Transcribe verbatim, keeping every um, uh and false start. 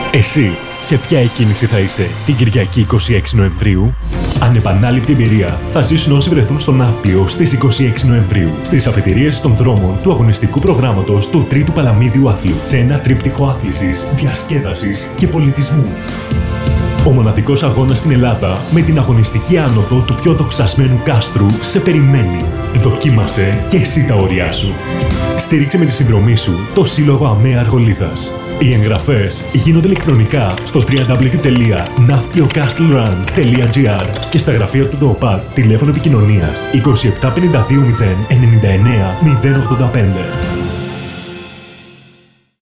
Εσύ, σε ποια εκκίνηση θα είσαι την Κυριακή είκοσι έξι Νοεμβρίου? Ανεπανάληπτη εμπειρία θα ζήσουν όσοι βρεθούν στο Ναύπλιο στις είκοσι έξι Νοεμβρίου, στις αφετηρίες των δρόμων του αγωνιστικού προγράμματος του Τρίτου Παλαμίδιου Άθλου, σε ένα τρίπτυχο άθλησης, διασκέδασης και πολιτισμού. Ο μοναδικός αγώνας στην Ελλάδα με την αγωνιστική άνοδο του πιο δοξασμένου κάστρου σε περιμένει. Δοκίμασε και εσύ τα όρια σου. Στήριξε με τη συνδρομή σου το Σύλλογο ΑΜΕΑ Αργολίδας. Οι εγγραφές γίνονται ηλεκτρονικά στο double-u double-u double-u τελεία ναύπλιο κάστλ ραν τελεία τζι άρ και στα γραφεία του ΔΟΟΠΑΤ τηλέφωνο επικοινωνίας είκοσι επτά πενήντα δύο μηδέν ενενήντα εννέα μηδέν ογδόντα πέντε.